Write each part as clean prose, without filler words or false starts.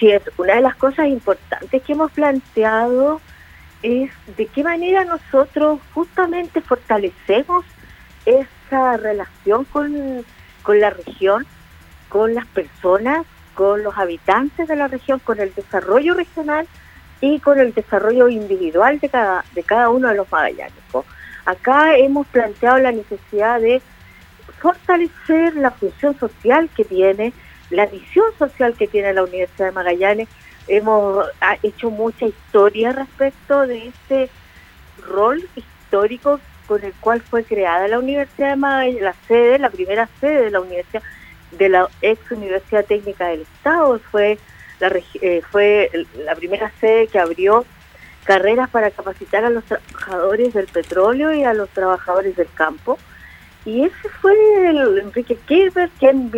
Así es, una de las cosas importantes que hemos planteado es de qué manera nosotros justamente fortalecemos esa relación con la región, con las personas, con los habitantes de la región, con el desarrollo regional y con el desarrollo individual de cada uno de los magallánicos. Acá hemos planteado la necesidad de fortalecer la función social que tiene, la visión social que tiene la Universidad de Magallanes. Hemos hecho mucha historia respecto de este rol histórico con el cual fue creada la Universidad de Magallanes, la primera sede de la universidad, de la ex Universidad Técnica del Estado, fue la primera sede que abrió carreras para capacitar a los trabajadores del petróleo y a los trabajadores del campo. Y ese fue el Enrique Kirber,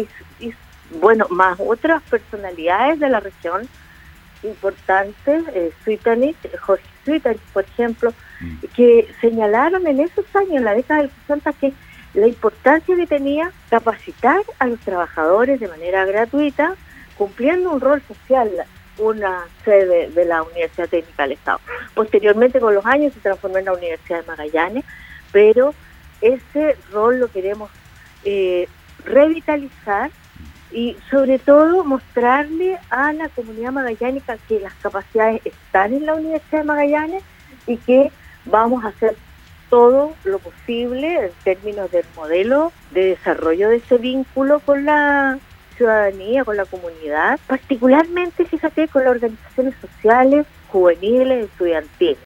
más otras personalidades de la región importantes, Jorge Suitanich, por ejemplo, que señalaron en esos años, en la década del 60, que la importancia que tenía capacitar a los trabajadores de manera gratuita, cumpliendo un rol social, una sede de la Universidad Técnica del Estado. Posteriormente, con los años, se transformó en la Universidad de Magallanes, pero ese rol lo queremos revitalizar y sobre todo mostrarle a la comunidad magallánica que las capacidades están en la Universidad de Magallanes y que vamos a hacer todo lo posible en términos del modelo de desarrollo de ese vínculo con la ciudadanía, con la comunidad, particularmente, fíjate, con las organizaciones sociales, juveniles, estudiantiles.